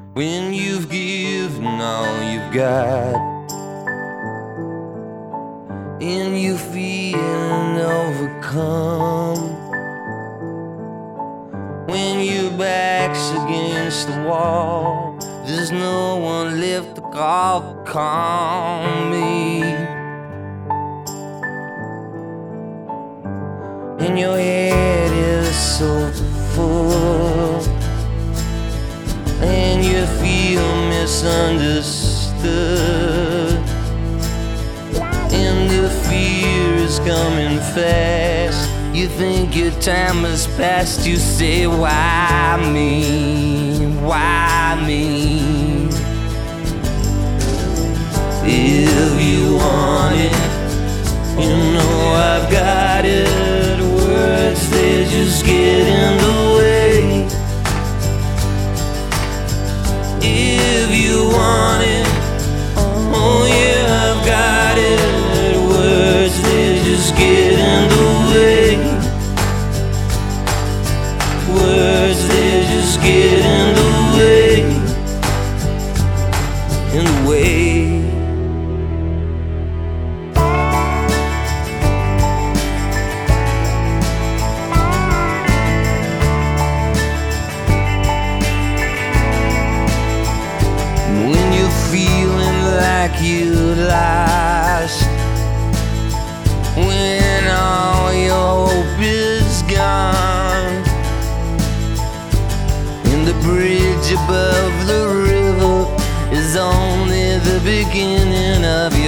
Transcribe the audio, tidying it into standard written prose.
when you've given all you've got, and you feeling overcome, when your back's against the wall, there's no one left to call me, and your head is so full, and you feel misunderstood, and the fear is coming fast. You think your time has passed. You say, why me? Why me? If you want it, you know I've got it. Words, they just get in the way. If you want it, oh yeah, I've got it. Words, they just get in the way. Words, they just get in the way. In the way. Feeling like you lost, when all your hope is gone, and the bridge above the river is only the beginning of